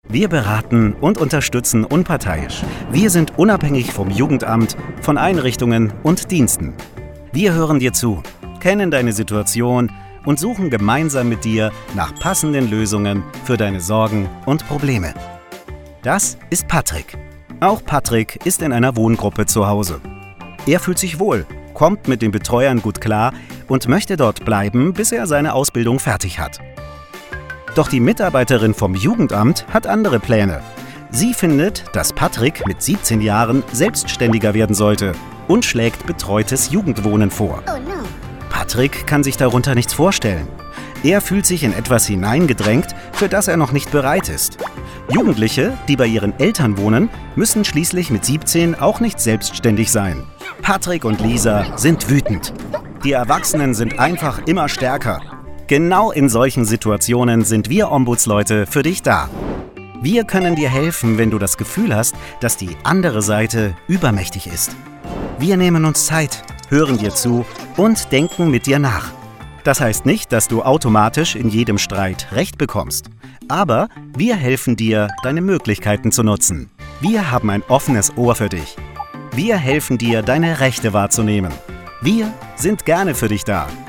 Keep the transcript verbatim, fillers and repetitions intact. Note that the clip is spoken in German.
Wir beraten und unterstützen unparteiisch. Wir sind unabhängig vom Jugendamt, von Einrichtungen und Diensten. Wir hören dir zu, kennen deine Situation und suchen gemeinsam mit dir nach passenden Lösungen für deine Sorgen und Probleme. Das ist Patrick. Auch Patrick ist in einer Wohngruppe zu Hause. Er fühlt sich wohl, kommt mit den Betreuern gut klar und möchte dort bleiben, bis er seine Ausbildung fertig hat. Doch die Mitarbeiterin vom Jugendamt hat andere Pläne. Sie findet, dass Patrick mit siebzehn Jahren selbstständiger werden sollte und schlägt betreutes Jugendwohnen vor. Oh no. Patrick kann sich darunter nichts vorstellen. Er fühlt sich in etwas hineingedrängt, für das er noch nicht bereit ist. Jugendliche, die bei ihren Eltern wohnen, müssen schließlich mit siebzehn auch nicht selbstständig sein. Patrick und Lisa sind wütend. Die Erwachsenen sind einfach immer stärker. Genau in solchen Situationen sind wir Ombudsleute für dich da. Wir können dir helfen, wenn du das Gefühl hast, dass die andere Seite übermächtig ist. Wir nehmen uns Zeit, hören dir zu und denken mit dir nach. Das heißt nicht, dass du automatisch in jedem Streit Recht bekommst. Aber wir helfen dir, deine Möglichkeiten zu nutzen. Wir haben ein offenes Ohr für dich. Wir helfen dir, deine Rechte wahrzunehmen. Wir sind gerne für dich da.